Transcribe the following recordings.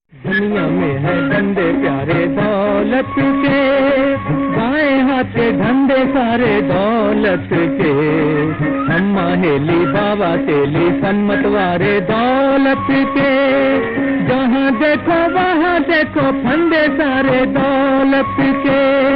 दुनिया में है बंदे प्यारे दौलत के, बाएं हाथ के धंधे सारे दौलत के। अम्मा हेली बाबा तेली सन्मत वारे दौलत के। जहाँ देखो वहाँ देखो फंदे सारे दौलत के।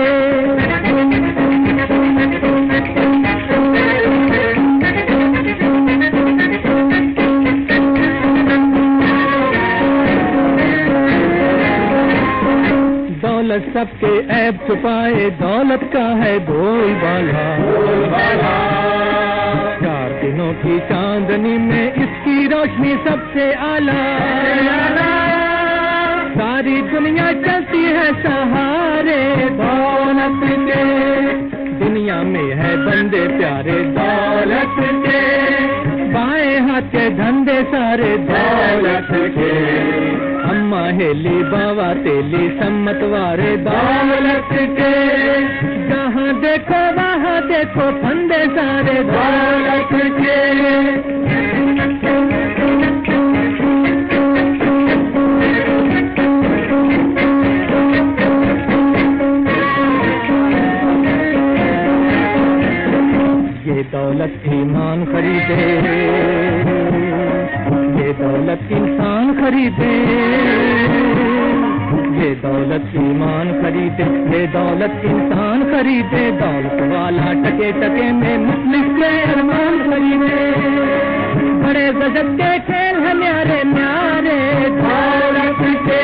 दौलत सबके ऐब छुपाए, दौलत का है बोलबाला। चार दिनों की चांदनी में इसकी रोशनी सबसे आला। सारी दुनिया चलती है सहारे दौलत के। दुनिया में है बंदे प्यारे दौलत के, बाएं हाथ के धंधे सारे दौलत के। अम्मा हेली बाबा तेली सम्मत वारे दौलत के। जहाँ देखो वहाँ देखो फंदे सारे दौलत के। ये दौलत ईमान खरीदे, ये दौलत इंसान खरीदे। ये दौलत ईमान खरीदे, ये दौलत इंसान खरीदे। दौलत वाला टके टके में मुखलिस के अरमान खरीदे। बड़े गजब के खेल है न्यारे न्यारे दौलत के।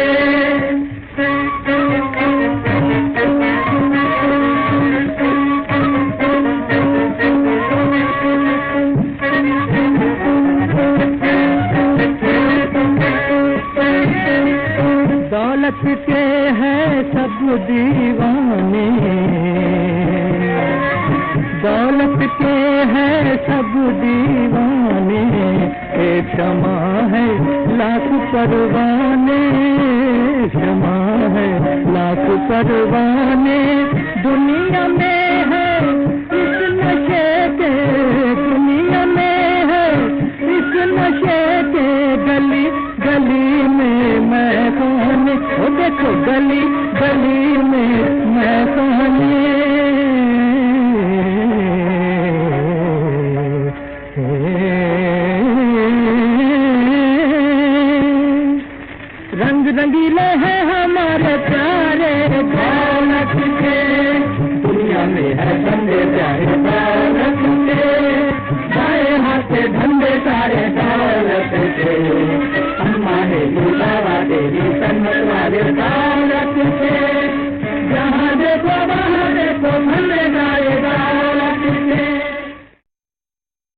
दौलत के है सब दीवाने, दौलत के है सब दीवाने। एक शमा है लाख परवाने, शमा है लाख परवाने। दुनिया में है इस नशे के, दुनिया में है इस नशे के। गली गली में मैं कौन, ओ देखो गली गली में मैं कौन। रंग रंगीले हैं हमारे प्यारे दौलत के। दुनिया में है बंदे प्यारे दौलत के, बाएं हाथ से धंधे सारे दौलत के। अम्मा हेली बाबा तेली सन्मत वाले